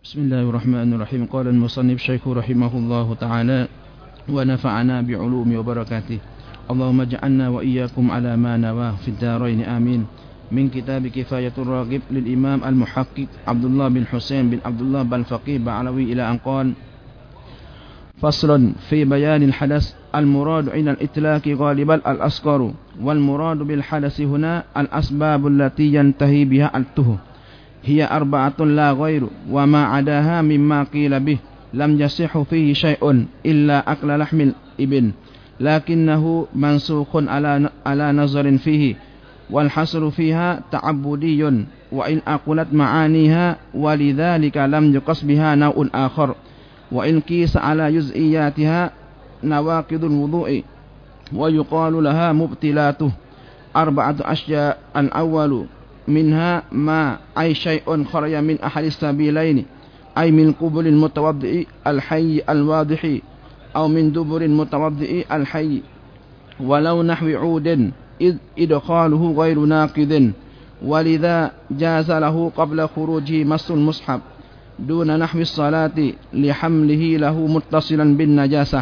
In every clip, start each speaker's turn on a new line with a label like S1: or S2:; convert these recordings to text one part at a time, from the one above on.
S1: بسم الله الرحمن الرحيم. قال المصنف شيخ رحمه الله تعالى ونفعنا بعلوم وبركاته. اللهم اجعلنا وإياكم على ما نواه في الدارين آمين. من كتاب كفاية الراغب للإمام المحقق عبد الله بن حسين بن عبد الله بن فقيه بعلوي إلى أن قال: فصل في بيان الحدث. المراد عند الإطلاق غالبا الأصغر، والمراد بالحدث هنا الأسباب التي ينتهي بها الطهر، هي 4 لا غير، وما عداها مما قيل به لم يصح فيه شيء إلا أكل لحم الإبل، لكنه منسوخ على نظر فيه، والحصر فيها تعبدي وإن أقلت معانيها، ولذلك لم يقص بها نوع آخر، وإن قيس على جزئياتها نواقض الوضوء ويقال لها مبتلاته 4 أشياء. الأول منها ما أي شيء خرج من أحد السبيلين، أي من قبل المتوضئ الحي الواضح أو من دبر المتوضئ الحي، ولو نحو عود إذ إدخاله غير ناقض، ولذا جاز له قبل خروجه مس المصحف دون نحو الصلاة لحمله له متصلا بالنجاسة،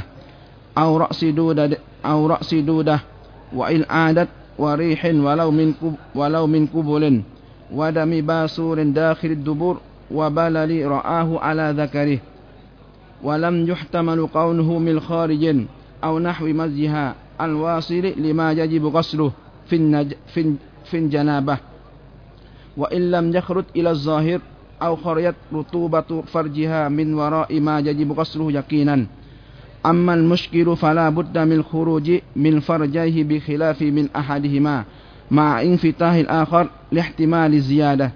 S1: أو رأس دودة وإن عادت، وريح ولو من قبل، ودم باسور داخل الدبر، وبلل رآه على ذكره، ولم يحتمل قونه من خارج أو نحو مزيها الواصل لما يجب غسله في الجنابة، وإن لم يخرج إلى الظاهر أو خرجت رطوبة فرجها من وراء ما يجب غسله يقينا. أما المشكل فلا بد من الخروج من فرجيه بخلاف من أحدهما مع انفتاح الآخر لاحتمال الزيادة،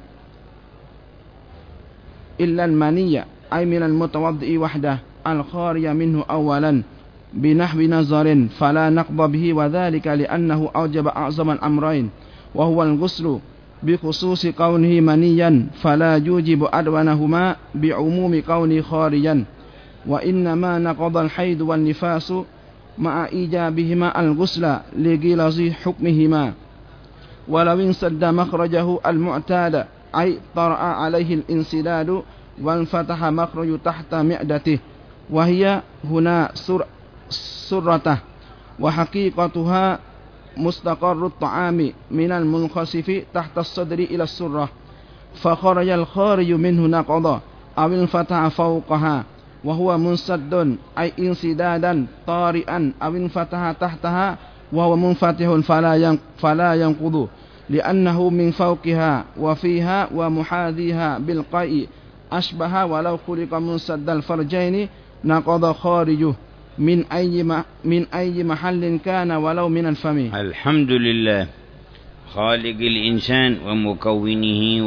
S1: إلا المنية أي من المتوضئ وحده الخارج منه أولا بنحو نظر فلا نقض به، وذلك لأنه أوجب أعظم الأمرين وهو الغسل بخصوص كونه منيا، فلا يوجب أدونهما بعموم كونه خارجا، وإنما نقض الحيض والنفاس مع إيجابهما الغسل لغلظ حكمهما، ولو انسد مخرجه المعتاد أي طرأ عليه الانسداد وانفتح مخرج تحت معدته، وهي هنا سرته، وحقيقتها مستقر الطعام من المنخسف تحت الصدر إلى السرة، فخرج الخارج منه نقض أو انفتح فوقها، وهو منسد أي انسدادا طارئا، أو انفتح تحتها وهو منفتح فلا ينقض، لأنه من فوقها وفيها ومحاذيها بالقيء أشبه، ولو خلق منسد الفرجين نقض خارجه من أي محل كان ولو من الفم.
S2: الحمد لله خالق الإنسان ومكونه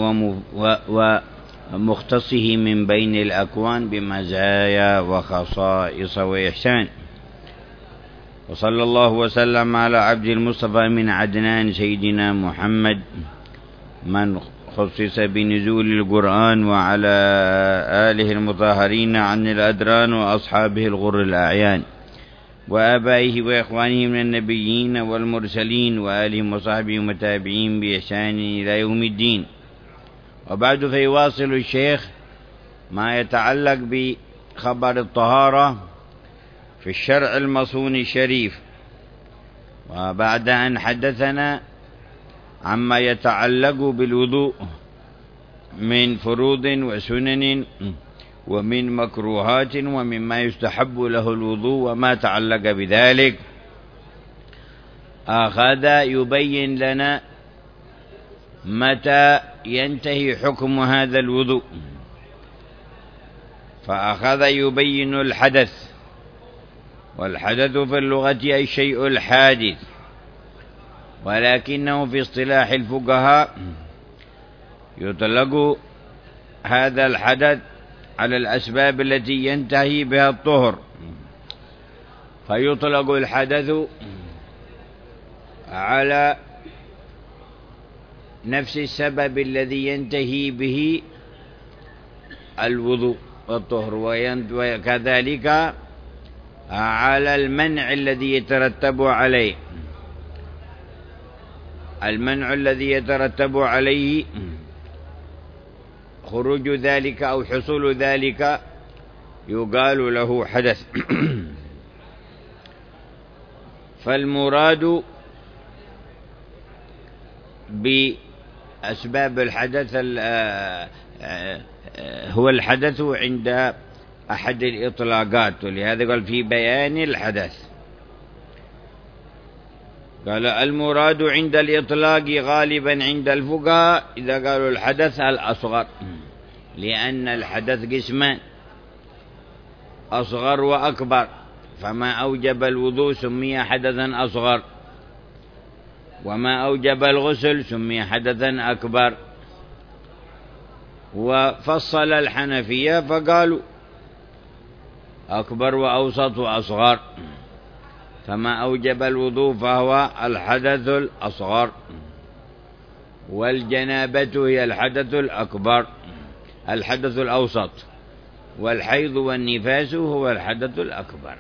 S2: ومختصه من بين الأكوان بمزايا وخصائص وإحسان، وصلى الله وسلم على عبد المصطفى من عدنان سيدنا محمد من خصص بنزول القرآن، وعلى آله المطهرين عن الأدران، وأصحابه الغر الأعيان، وآبائه وإخوانه من النبيين والمرسلين، وآلهم وصحبهم وتابعين بإحسان إلى يوم الدين. وبعد، فيواصل الشيخ ما يتعلق بخبر الطهارة في الشرع المصون الشريف، وبعد أن حدثنا عما يتعلق بالوضوء من فروض وسنن ومن مكروهات ومما يستحب له الوضوء وما تعلق بذلك، أخذ يبين لنا متى ينتهي حكم هذا الوضوء، فأخذ يبين الحدث، والحدث في اللغة أي الشيء الحادث، ولكنه في اصطلاح الفقهاء يطلق هذا الحدث على الأسباب التي ينتهي بها الطهر، فيطلق الحدث على نفس السبب الذي ينتهي به الوضوء والطهر، وكذلك على المنع الذي يترتب عليه. المنع الذي يترتب عليه فخروج ذلك أو حصول ذلك يقال له حدث. فالمراد بأسباب الحدث هو الحدث عند أحد الإطلاقات، ولهذا قال في بيان الحدث. قال المراد عند الإطلاق غالبا عند الفقهاء إذا قالوا الحدث الأصغر، لأن الحدث قسمان أصغر وأكبر، فما أوجب الوضوء سمي حدثا أصغر، وما أوجب الغسل سمي حدثا أكبر. وفصل الحنفية فقالوا أكبر وأوسط وأصغر، فما أوجب الوضوء فهو الحدث الأصغر، والجنابة هي الحدث الأكبر الحدث الأوسط، والحيض والنفاس هو الحدث الأكبر.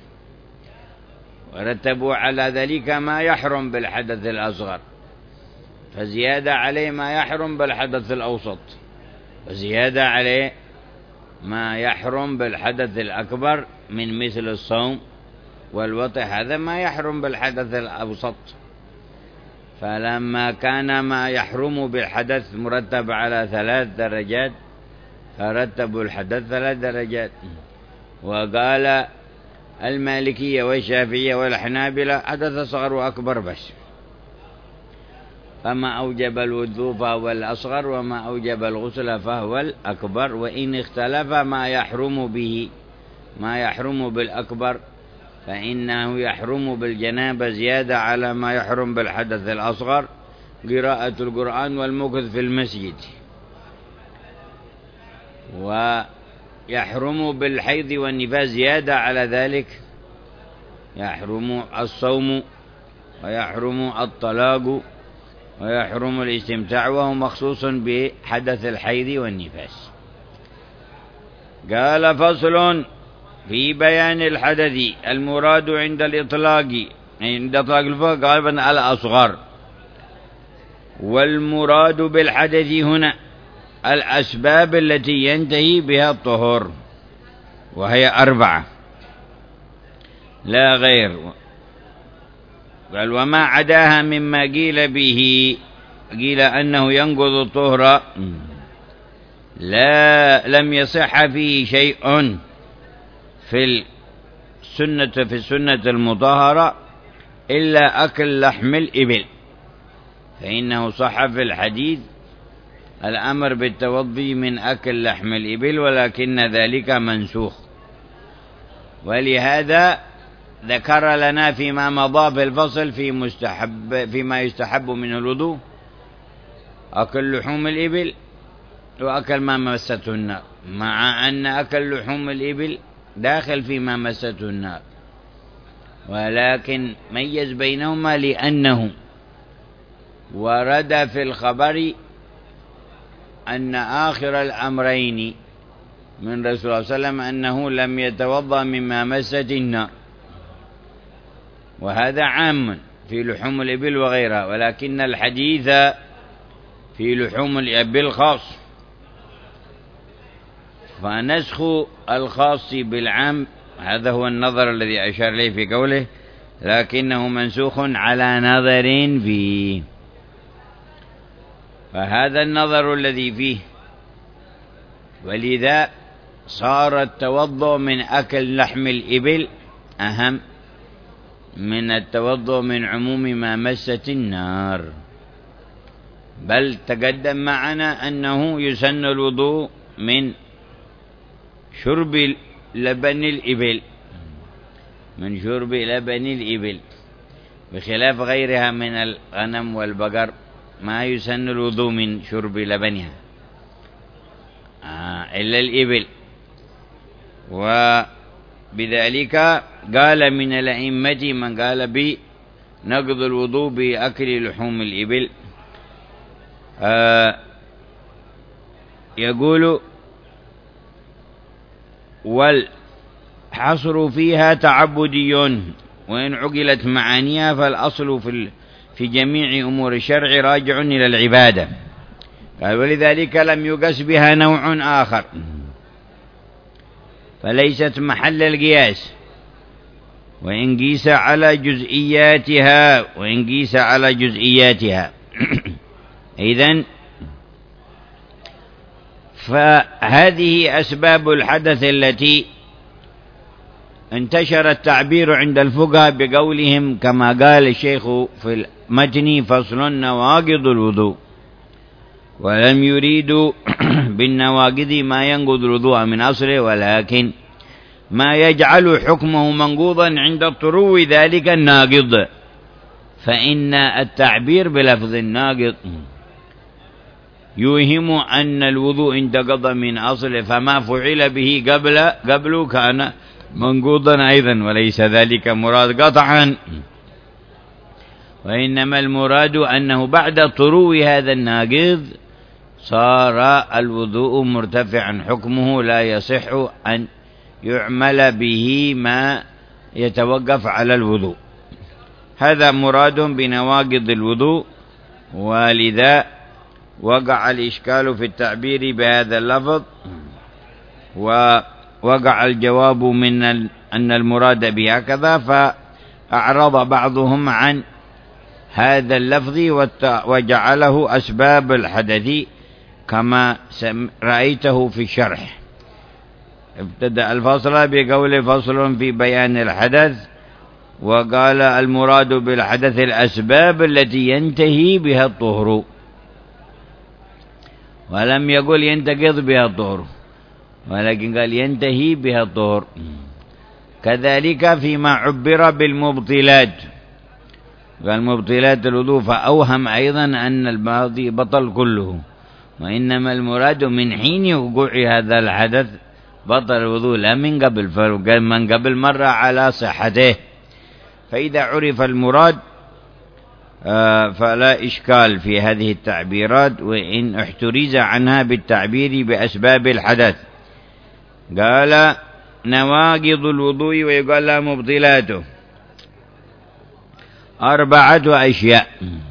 S2: ورتبوا على ذلك ما يحرم بالحدث الأصغر، فزيادة عليه ما يحرم بالحدث الأوسط، وزيادة عليه ما يحرم بالحدث الأكبر من مثل الصوم والوطئ، هذا ما يحرم بالحدث الأوسط. فلما كان ما يحرم بالحدث مرتب على 3 درجات فرتبوا الحدث 3 درجات. وقال المالكية والشافعية والحنابلة حدث أصغر وأكبر بس، فما أوجب الوضوء فهو الأصغر، وما أوجب الغسل فهو الأكبر. وإن اختلف ما يحرم بالأكبر فإنه يحرم بالجنابة زيادة على ما يحرم بالحدث الأصغر، قراءة القرآن والمكث في المسجد. ويحرم بالحيض والنفاس زيادة على ذلك، يحرم الصوم ويحرم الطلاق ويحرم الاستمتاع، وهو مخصوص بحدث الحيض والنفاس. قال فصل في بيان الحدث المراد عند الإطلاق الفقه غالبا الأصغر. والمراد بالحدث هنا الأسباب التي ينتهي بها الطهور، وهي 4 لا غير. قال وما عداها مما قيل أنه ينقض الطهر لم يصح فيه شيء في السنة المطهرة إلا أكل لحم الإبل، فإنه صح في الحديث الأمر بالتوضي من أكل لحم الإبل، ولكن ذلك منسوخ. ولهذا ذكر لنا فيما مضى في الفصل فيما يستحب من الوضوء أكل لحوم الإبل وأكل ما مسته النار، مع أن أكل لحوم الإبل داخل فيما مسته النار، ولكن ميز بينهما لأنه ورد في الخبر أن آخر الأمرين من رسول الله صلى الله عليه وسلم أنه لم يتوضأ مما مست النار، وهذا عام في لحوم الإبل وغيرها، ولكن الحديث في لحوم الإبل خاص، فنسخ الخاص بالعام هذا هو النظر الذي أشار إليه في قوله لكنه منسوخ على نظر فيه. فهذا النظر الذي فيه، ولذا صار التوضؤ من أكل لحم الإبل أهم من التوضؤ من عموم ما مست النار. بل تقدم معنا أنه يسن الوضوء من شرب لبن الإبل، بخلاف غيرها من الغنم والبقر ما يسن الوضوء من شرب لبنها إلا الإبل. وبذلك قال من الأئمة من قال بنقض الوضوء بأكل لحوم الإبل، يقول والحصر فيها تعبدي، وإن عقلت معانيها فالأصل في جميع أمور الشرع راجع إلى العبادة، قال ولذلك لم يقس بها نوع آخر، فليست محل القياس وإن قيس على جزئياتها إذن فهذه أسباب الحدث التي انتشر التعبير عند الفقهاء بقولهم كما قال الشيخ في المتن: فصل نواقض الوضوء. ولم يريدوا بالنواقض ما ينقض الوضوء من أصله، ولكن ما يجعل حكمه منقوضا عند الطرو ذلك الناقض، فإن التعبير بلفظ الناقض يوهم أن الوضوء انتقض من أصله، فما فعل به قبل كان منقوضا أيضا، وليس ذلك مراد قطعا، وإنما المراد أنه بعد طرو هذا الناقض صار الوضوء مرتفعا حكمه، لا يصح أن يعمل به ما يتوقف على الوضوء. هذا مراد بنواقض الوضوء، ولذا وقع الإشكال في التعبير بهذا اللفظ، ووقع الجواب من أن المراد به هكذا، فأعرض بعضهم عن هذا اللفظ وجعله أسباب الحدث كما رأيته في الشرح. ابتدأ الفصل بقول: فصل في بيان الحدث، وقال: المراد بالحدث الأسباب التي ينتهي بها الطهر، ولم يقل ينتقض بها الطهر، ولكن قال ينتهي بها الطهر. كذلك فيما عبر بالمبطلات، قال مبطلات الوضوء، فأوهم أيضا أن الماضي بطل كله، وإنما المراد من حين وقوع هذا الحدث بطل الوضوء لا من قبل، فمن قبل مر على صحته. فإذا عرف المراد فلا إشكال في هذه التعبيرات، وإن احترز عنها بالتعبير بأسباب الحدث. قال: نواقض الوضوء ويقال لها مبطلاته 4 أشياء،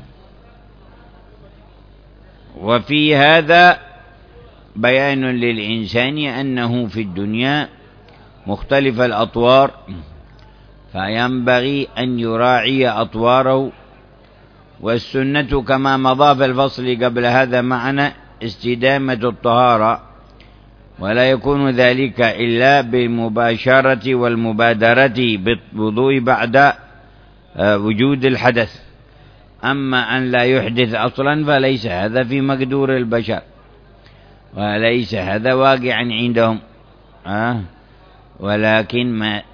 S2: وفي هذا بيان للإنسان أنه في الدنيا مختلف الأطوار، فينبغي أن يراعي أطواره. والسنة كما مضى في الفصل قبل هذا معنا استدامة الطهارة، ولا يكون ذلك إلا بالمباشرة والمبادرة بالوضوء بعد وجود الحدث. أما أن لا يحدث أصلا فليس هذا في مقدور البشر، وليس هذا واقعا عندهم، ولكن ما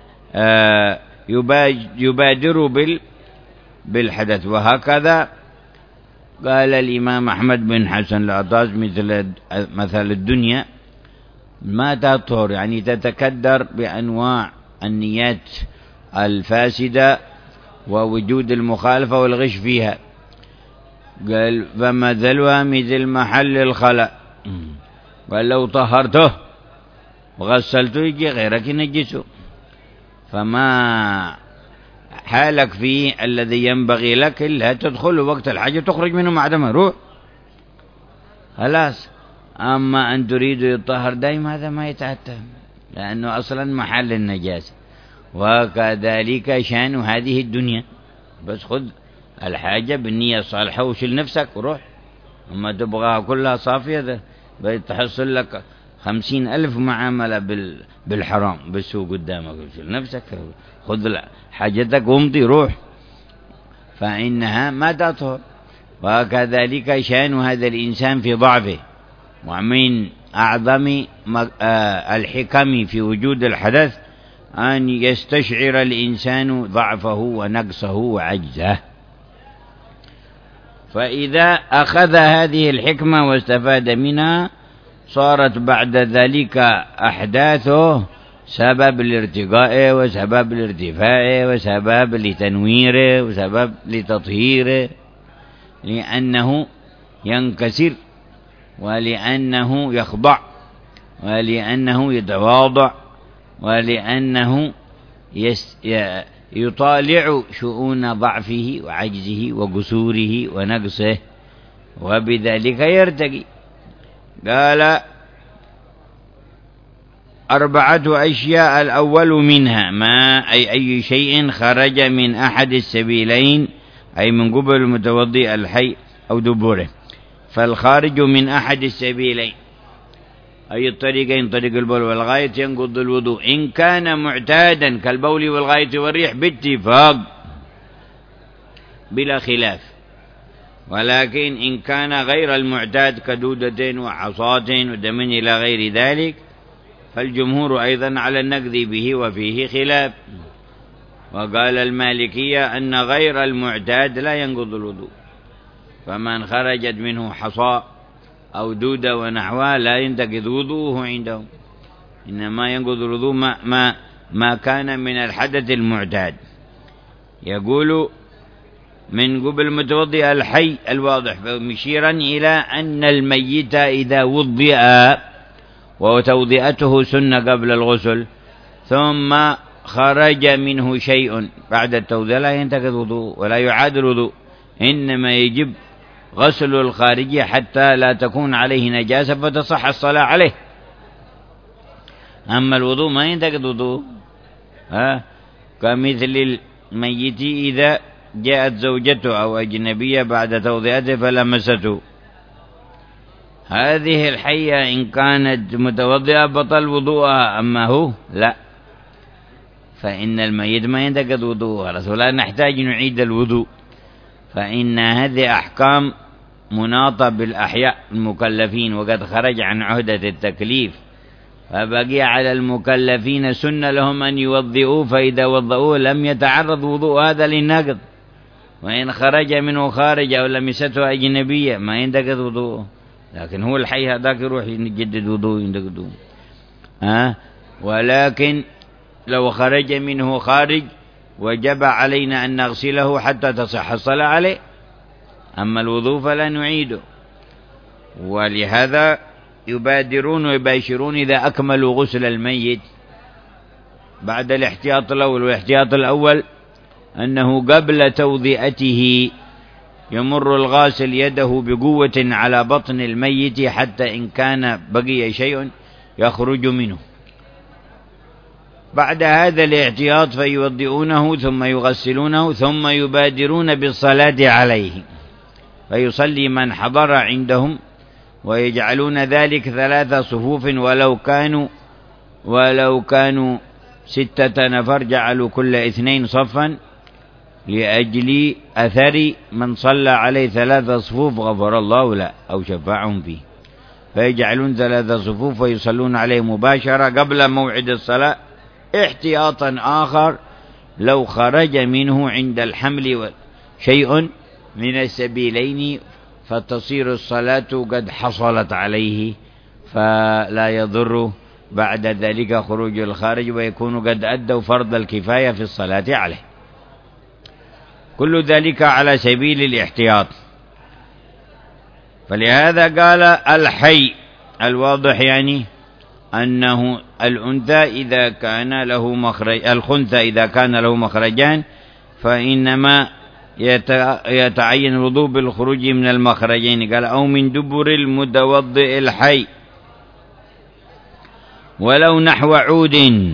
S2: يبادر بالحدث. وهكذا قال الإمام أحمد بن حسن العطاس: مثل الدنيا ما تطهر، يعني تتكدر بأنواع النيات الفاسدة ووجود المخالفة والغش فيها. قال: فمثلها مثل محل الخلاء، قال: لو طهرته وغسلته يجي غيرك ينجسه، فما حالك فيه الذي ينبغي لك إلا تدخل وقت الحاجة تخرج منه مع دم روح خلاص. أما أن تريد يطهر دائم هذا ما يتعتم، لأنه أصلا محل النجاسة. وكذلك شأن هذه الدنيا، بس خذ الحاجة بالنية الصالحة وشيل نفسك وروح. أما تبغاها كلها صافية بتحصل لك 50,000 معاملة بالحرام بالسوق قدامك، شيل نفسك خذ حاجتك وامضي روح، فإنها ما تطهر. وكذلك شأن هذا الإنسان في ضعفه. ومن أعظم الحكم في وجود الحدث أن يستشعر الإنسان ضعفه ونقصه وعجزه، فإذا أخذ هذه الحكمة واستفاد منها صارت بعد ذلك أحداثه سبب لارتقائه وسبب لارتفاعه وسبب لتنويره وسبب لتطهيره، لأنه ينكسر ولأنه يخضع ولأنه يتواضع ولأنه يطالع شؤون ضعفه وعجزه وقصوره ونقصه، وبذلك يرتقي. قال 4 أشياء. الأول منها ما أي شيء خرج من أحد السبيلين، أي من قبل المتوضئ الحي أو دبره. فالخارج من أحد السبيلين أي الطريقين، طريق البول والغائط، ينقض الوضوء إن كان معتادا كالبول والغائط والريح باتفاق بلا خلاف. ولكن إن كان غير المعتاد كدودة وعصات ودم إلى غير ذلك فالجمهور أيضا على النقض به وفيه خلاف. وقال المالكية أن غير المعتاد لا ينقض الوضوء، فمن خرجت منه حصى أو دودة ونحوها لا ينتقض وضوءه عندهم، إنما ينقض الوضوء ما كان من الحدث المعتاد. يقول من قبل المتوضئ الحي الواضح، مشيرا إلى أن الميت إذا وضئ وتوضئته سنة قبل الغسل ثم خرج منه شيء بعد التوضئة لا ينتقض وضوء ولا يعاد الوضوء، إنما يجب غسل الخارج حتى لا تكون عليه نجاسة فتصح الصلاة عليه. أما الوضوء ما ينتقض وضوء، كمثل الميت إذا جاءت زوجته أو أجنبية بعد توضئته فلمسته، هذه الحية إن كانت متوضئة بطل وضوءها، أما هو لا، فإن الميت ما ينتقض وضوءه ولا نحتاج نعيد الوضوء، فإن هذه أحكام مناطة بالأحياء المكلفين وقد خرج عن عهدة التكليف، فبقي على المكلفين سنة لهم أن يوضئوا، فإذا وضئوه لم يتعرض وضوء هذا للنقض. وإن خرج منه خارج أو لمسته أجنبية ما ينتقض وضوءه، لكن هو الحي هذاك يروح يجدد وضوء ينتقض وضوء. ولكن لو خرج منه خارج وجب علينا أن نغسله حتى تصح الصلاة عليه، أما الوضوء فلا نعيده. ولهذا يبادرون ويباشرون إذا أكملوا غسل الميت بعد الاحتياط الأول. والاحتياط الأول أنه قبل توضئته يمر الغاسل يده بقوة على بطن الميت حتى إن كان بقي شيء يخرج منه. بعد هذا الاحتياط فيوضئونه ثم يغسلونه ثم يبادرون بالصلاة عليه، فيصلي من حضر عندهم، ويجعلون ذلك 3 صفوف، ولو كانوا 6 نفر جعلوا كل 2 صفا لأجل أثر من صلى عليه 3 صفوف غفر الله له أو شفعهم فيه، فيجعلون 3 صفوف ويصلون عليه مباشرة قبل موعد الصلاة. احتياطا آخر لو خرج منه عند الحمل شيء من السبيلين فتصير الصلاة قد حصلت عليه، فلا يضر بعد ذلك خروج الخارج، ويكون قد أدوا فرض الكفاية في الصلاة عليه. كل ذلك على سبيل الاحتياط. فلهذا قال الحي الواضح، يعني أنه الأنثى إذا كان له مخرج، الخنثى إذا كان له مخرجان فإنما يتعين الوضوء بالخروج من المخرجين. قال أو من دبر المتوضئ الحي ولو نحو عود،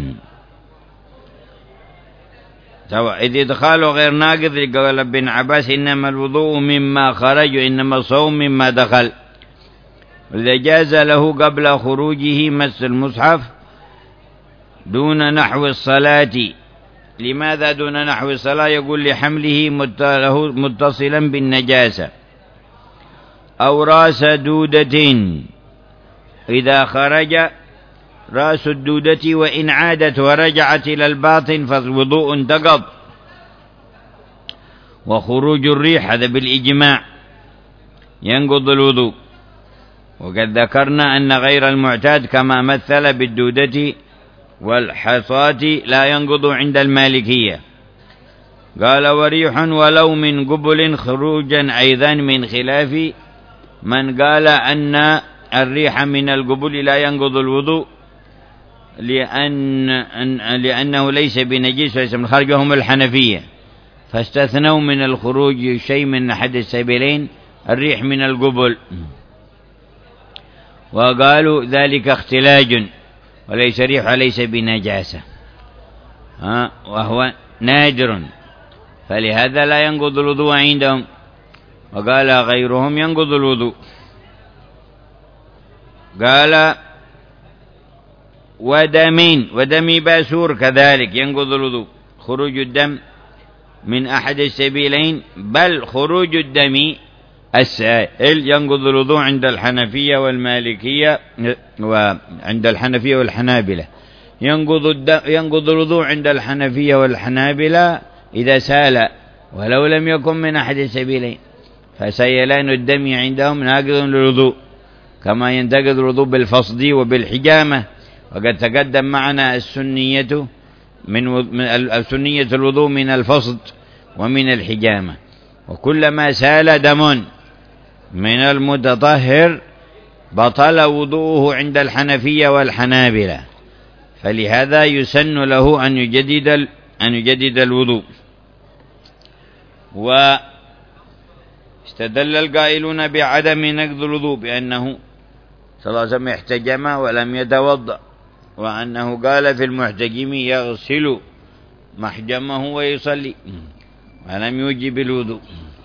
S2: إذ إدخاله غير ناقض. قال ابن عباس إنما الوضوء مما خرج وإنما الصوم مما دخل. إذا جاز له قبل خروجه مس المصحف دون نحو الصلاة. لماذا دون نحو الصلاة؟ يقول لحمله متصلا بالنجاسة. أو راس دودة، إذا خرج رأس الدودة وإن عادت ورجعت إلى الباطن فالوضوء انتقض. وخروج الريح هذا بالإجماع ينقض الوضوء. وقد ذكرنا أن غير المعتاد كما مثل بالدودة والحصاة لا ينقض عند المالكية. قال وريح ولو من قبل خروجا أيضا، من خلاف من قال أن الريح من القبل لا ينقض الوضوء لأنه ليس بنجس وليس من خارج، وهم الحنفية، فاستثنوا من الخروج شيء من أحد السبيلين الريح من القبل. وقالوا ذلك اختلاج وليس ريح وليس بنجاسة، وهو نادر، فلهذا لا ينقض الوضوء عندهم. وقال غيرهم ينقض الوضوء. قال ودم باسور كذلك ينقض الوضوء، خروج الدم من أحد السبيلين، بل خروج الدم السائل ينقض الوضوء عند الحنفية والمالكية، وعند الحنفية والحنابلة ينقض الوضوء عند الحنفية والحنابلة إذا سال ولو لم يكن من أحد السبيلين، فسيلان الدم عندهم ناقض للوضوء، كما ينتقض الوضوء بالفصد وبالحجامة. وقد تقدم معنا السنية الوضوء من الفصد ومن الحجامة. وكلما سال دم من المتطهر بطل وضوءه عند الحنفية والحنابلة، فلهذا يسن له أن يجدد الوضوء. واستدل القائلون بعدم نقض الوضوء بأنه صلى الله عليه وسلم احتجم ولم يتوضأ، وأنه قال في المحتجم يغسل محجمه ويصلي ولم يوجب الوضوء.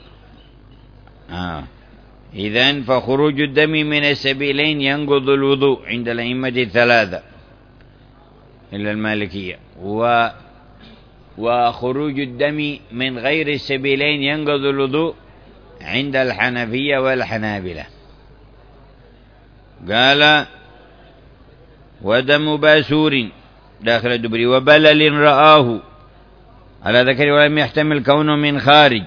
S2: إذن فخروج الدم من السبيلين ينقض الوضوء عند الأئمة الثلاثة إلا المالكية، وخروج الدم من غير السبيلين ينقض الوضوء عند الحنفية والحنابلة. قال ودم باسور داخل الدبر وبلل رآه على ذكر ولم يحتمل كونه من خارج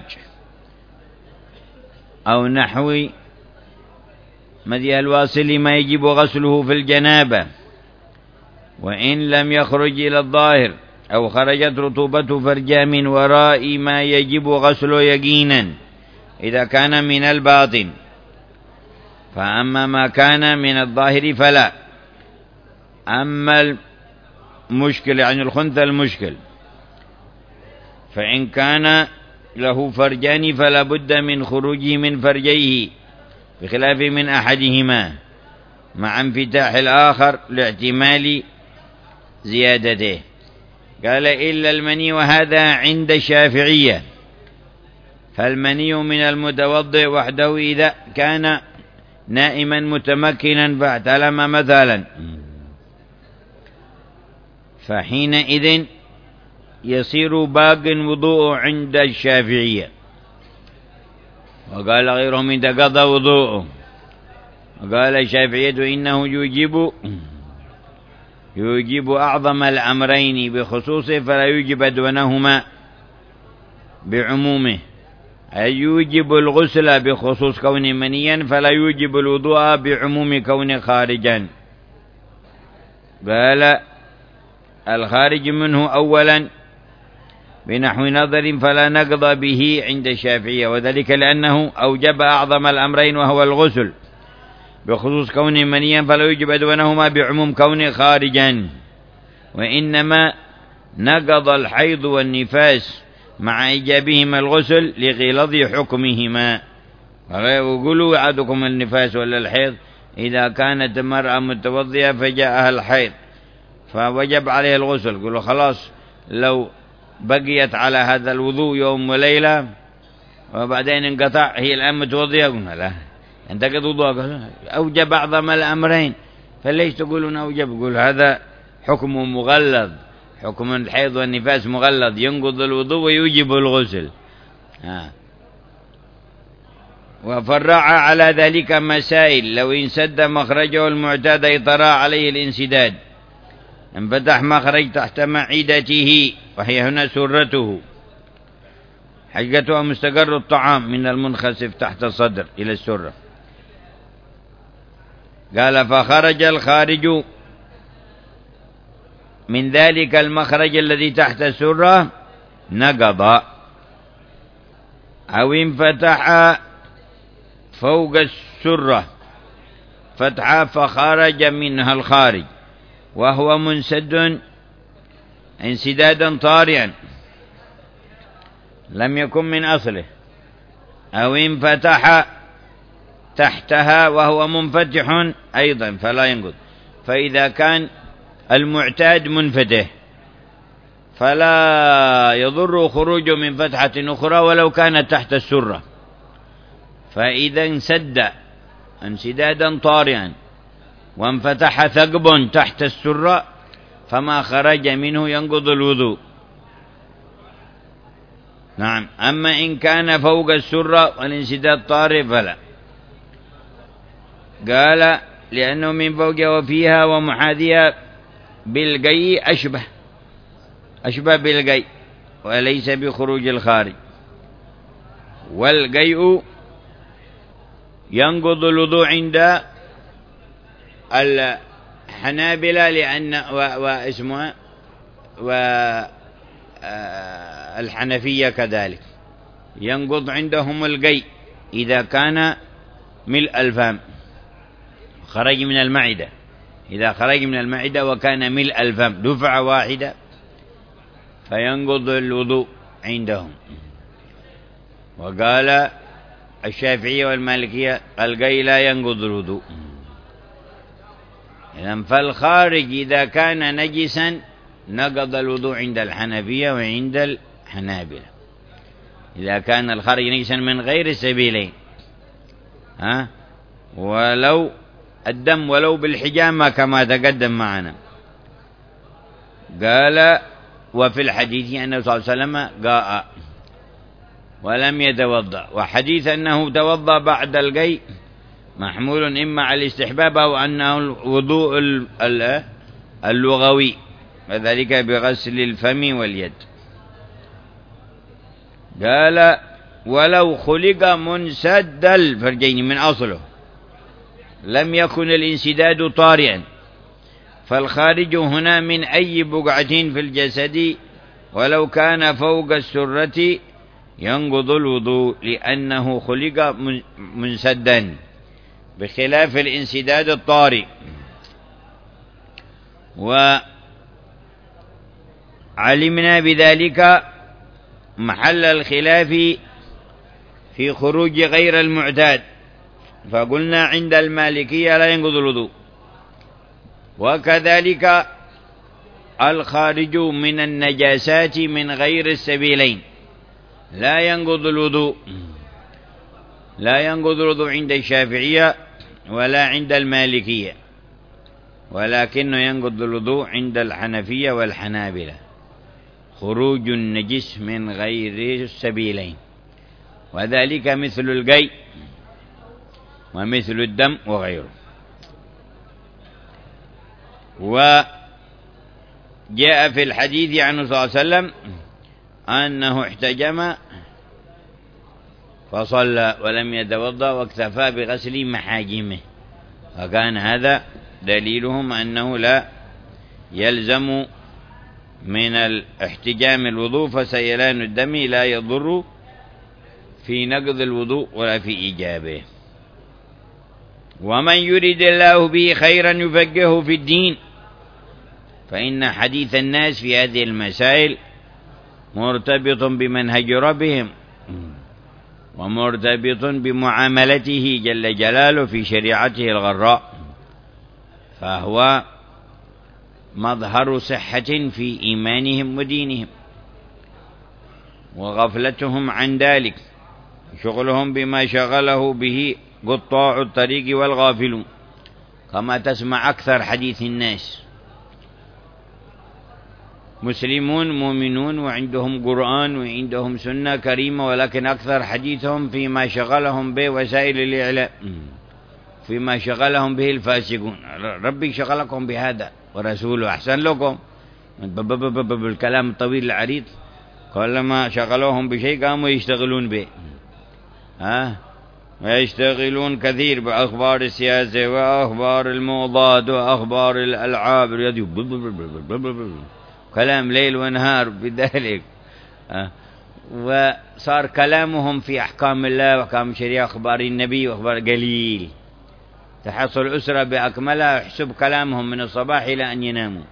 S2: أو نحو مذي الواصل ما يجب غسله في الجنابة، وإن لم يخرج إلى الظاهر أو خرجت رطوبة فرجا من وراء ما يجب غسله يقينا إذا كان من الباطن، فأما ما كان من الظاهر فلا. أما المشكل يعني الخنثى المشكل، فإن كان له فرجان فلا بد من خروجه من فرجيه بخلاف من أحدهما مع انفتاح الآخر لاحتمال زيادته. قال إلا المني، وهذا عند الشافعية، فالمني من المتوضئ وحده إذا كان نائما متمكنا فاحتلم مثلا، فحينئذ يصير باق وضوء عند الشافعية. وقال غيرهم انتقض وضوءه. وقال الشافعية إنه يوجب أعظم الأمرين بخصوصه فلا يوجب دونهما بعمومه، أي يوجب الغسل بخصوص كونه منيا فلا يوجب الوضوء بعموم كونه خارجا. قال الخارج منه أولا بنحو نظر فلا نقض به عند الشافعية، وذلك لأنه أوجب أعظم الأمرين وهو الغسل بخصوص كونه منيا فلا يوجب دونهما بعموم كونه خارجا، وإنما نقض الحيض والنفاس مع إيجابهما الغسل لغلظ حكمهما. وقولوا عادكم النفاس ولا الحيض إذا كانت المرأة متوضئة فجاءها الحيض فوجب عليه الغسل، قولوا خلاص لو بقيت على هذا الوضوء يوم وليلة وبعدين انقطع هي الآن متوضئة، قلنا لا انتقض وضوءك، أوجب أعظم الأمرين، فليش تقولون أوجب؟ قول هذا حكم مغلظ، حكم الحيض والنفاس مغلظ ينقض الوضوء ويوجب الغسل. وفرع على ذلك مسائل: لو انسد مخرجه المعتاد اطرى عليه الانسداد، انفتح مخرج تحت معدته وهي هنا سرته، حقتها مستقر الطعام من المنخسف تحت الصدر إلى السرة. قال فخرج الخارج من ذلك المخرج الذي تحت السرة نقض، أو انفتح فوق السرة فتحة فخرج منها الخارج وهو منسد انسدادا طارئا لم يكن من أصله، أو انفتح تحتها وهو منفتح أيضا فلا ينقض. فإذا كان المعتاد منفتح فلا يضر خروج من فتحة أخرى ولو كانت تحت السرة. فإذا انسد انسدادا طارئا وانفتح ثقب تحت السرة فما خرج منه ينقض الوضوء. نعم. أما إن كان فوق السرة والانسداد طارئ فلا. قال لأنه من فوق وفيها ومحاذيها بالقي أشبه بالقي وليس بخروج الخارج. والقيء ينقض الوضوء عند الحنابلة لأن واسمها والحنفية كذلك ينقض عندهم القيء إذا كان ملء الفم خرج من المعدة. إذا خرج من المعدة وكان ملء الفم دفعة واحدة فينقض الوضوء عندهم. وقال الشافعية والمالكية القيء لا ينقض الوضوء. إذن فالخارج إذا كان نجسا نقض الوضوء عند الحنفية وعند الحنابلة. إذا كان الخارج نجسا من غير السبيلين ولو الدم ولو بالحجامة كما تقدم معنا. قال وفي الحديث أنه صلى الله عليه وسلم قاء ولم يتوضأ. وحديث أنه توضأ بعد القيء محمول إما على الاستحباب أو أنه الوضوء اللغوي وذلك بغسل الفم واليد. قال ولو خلق منسد الفرجين من أصله لم يكن الانسداد طارئا فالخارج هنا من أي بقعة في الجسد ولو كان فوق السرة ينقض الوضوء لأنه خلق منسدا بخلاف الانسداد الطارئ. وعلمنا بذلك محل الخلاف في خروج غير المعتاد فقلنا عند المالكية لا ينقض الوضوء. وكذلك الخارج من النجاسات من غير السبيلين لا ينقض الوضوء. لا ينقض الوضوء عند الشافعية ولا عند المالكية ولكنه ينقض الوضوء عند الحنفية والحنابلة خروج النجس من غير السبيلين وذلك مثل القيء ومثل الدم وغيره. وجاء في الحديث عنه صلى الله عليه وسلم أنه احتجم فصلى ولم يتوضأ واكتفى بغسل محاجمه. فكان هذا دليلهم أنه لا يلزم من الاحتجام الوضوء فسيلان الدم لا يضر في نقض الوضوء ولا في إيجابه. ومن يريد الله به خيرا يفقهه في الدين. فإن حديث الناس في هذه المسائل مرتبط بمنهج ربهم ومرتبط بمعاملته جل جلاله في شريعته الغراء فهو مظهر صحة في إيمانهم ودينهم وغفلتهم عن ذلك شغلهم بما شغله به قطاع الطريق والغافلون كما تسمع أكثر حديث الناس مسلمون مؤمنون وعندهم قرآن وعندهم سنة كريمة ولكن أكثر حديثهم فيما شغلهم به وسائل الإعلام فيما شغلهم به الفاسقون. ربي شغلكم بهذا ورسوله أحسن لكم بالكلام الطويل العريض كلما شغلوهم بشيء قاموا يشتغلون به ويشتغلون كثير بأخبار السياسة وأخبار الموضات وأخبار الألعاب كلام ليل ونهار بذلك وصار كلامهم في أحكام الله وأحكام الشريعة أخبار النبي وأخبار قليل تحصل أسرة بأكملها يحسب كلامهم من الصباح إلى أن يناموا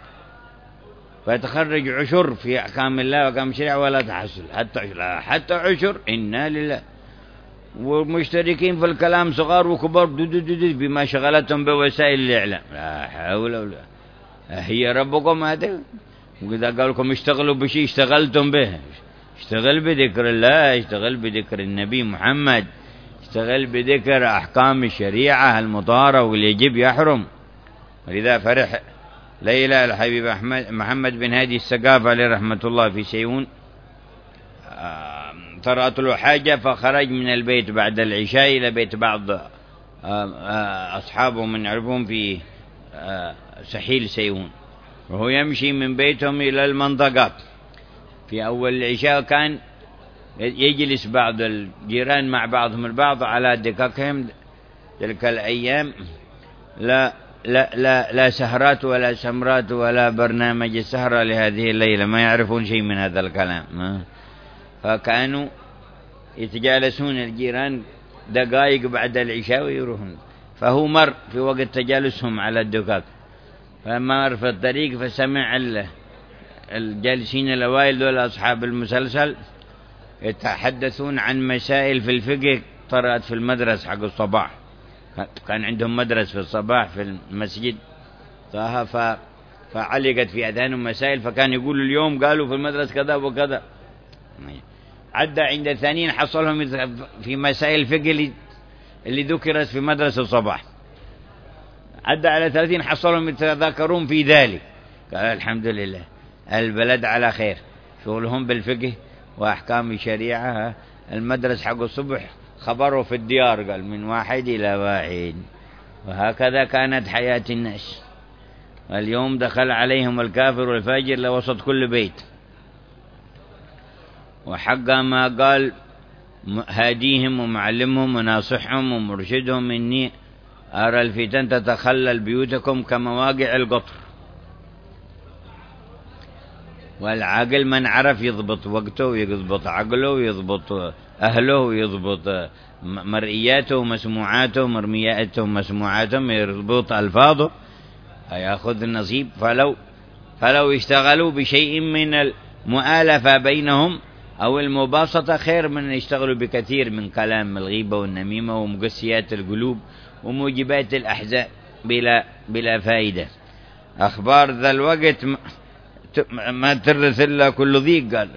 S2: فتخرج عشر في أحكام الله وأحكام الشريعة ولا تحصل حتى عشر إنا لله ومشتركين في الكلام صغار وكبار بما شغلتهم بوسائل الإعلام. لا حول ولا. هي ربكم هذا؟ وإذا قال لكم اشتغلوا بشيء اشتغلتم به. اشتغل بذكر الله، اشتغل بذكر النبي محمد، اشتغل بذكر أحكام الشريعة المطهرة واللي يجب يحرم. ولذا فرح ليلى الحبيب محمد بن هادي السقاف عليه رحمة الله في سيئون، طرأت له حاجة فخرج من البيت بعد العشاء إلى بيت بعض أصحابه من يعرفهم في سحيل سيئون، وهو يمشي من بيتهم إلى المنطقة. في أول العشاء كان يجلس بعض الجيران مع بعضهم البعض على دكاكهم. تلك الأيام لا سهرات ولا سمرات ولا برنامج السهرة لهذه الليلة، ما يعرفون شيء من هذا الكلام. فكانوا يتجالسون الجيران دقائق بعد العشاء ويروحون. فهو مر في وقت تجالسهم على الدكاك، فما مر في الطريق فسمع الجالسين الأوائل دول أصحاب المسلسل يتحدثون عن مسائل في الفقه طرأت في المدرسة حق الصباح. كان عندهم مدرسة في الصباح في المسجد فعلقت في أذانهم مسائل، فكان يقول اليوم قالوا في المدرسة كذا وكذا. عدى عند الثانيين حصلهم في مسائل الفقه اللي ذكرت في مدرسة الصباح. عدى على 30 حصلهم يتذاكرون في ذلك. قال الحمد لله البلد على خير، شغلهم بالفقه وأحكام الشريعة. المدرسة حق الصبح خبروا في الديار، قال من واحد إلى واحد. وهكذا كانت حياة الناس. اليوم دخل عليهم الكافر والفاجر لوسط كل بيت. وحق ما قال هاديهم ومعلمهم وناصحهم ومرشدهم إني أرى الفتن تتخلل بيوتكم كمواقع القطر. والعاقل من عرف يضبط وقته ويضبط عقله ويضبط أهله ويضبط مرئياته ومسموعاته ومرمياته ومسموعاته ويضبط ألفاظه يأخذ النصيب. فلو اشتغلوا بشيء من المؤالفة بينهم أو المباسطة خير من أن يشتغلوا بكثير من كلام الغيبة والنميمة ومقسيات القلوب وموجبات الأحزان بلا فائدة. أخبار ذا الوقت ما ترث إلا كل ضيق. قال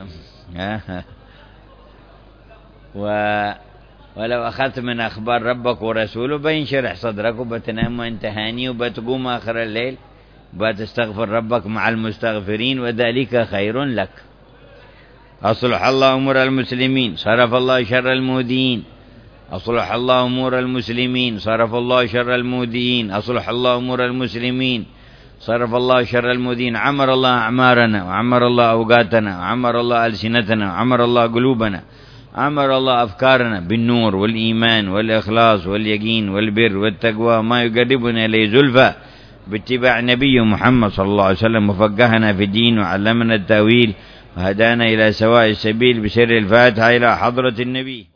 S2: ولو أخذت من أخبار ربك ورسوله بينشرح صدرك وبتنام وانت هاني وبتقوم آخر الليل وبتستغفر ربك مع المستغفرين وذلك خير لك. أصلح الله أمور المسلمين صرف الله شر المودين. أصلح الله أمور المسلمين صرف الله شر المودين. أصلح الله أمور المسلمين صرف الله شر المودين. عمر الله أعمارنا وعمر الله أوقاتنا وعمر الله ألسنتنا وعمر الله قلوبنا. عمر الله أفكارنا بالنور والإيمان والإخلاص واليقين والبر والتقوى ما يقربنا إليه زلفى باتباع نبي محمد صلى الله عليه وسلم. وفقهنا في الدين وعلمنا التأويل وهدانا إلى سواء السبيل بسر الفاتحة إلى حضرة النبي.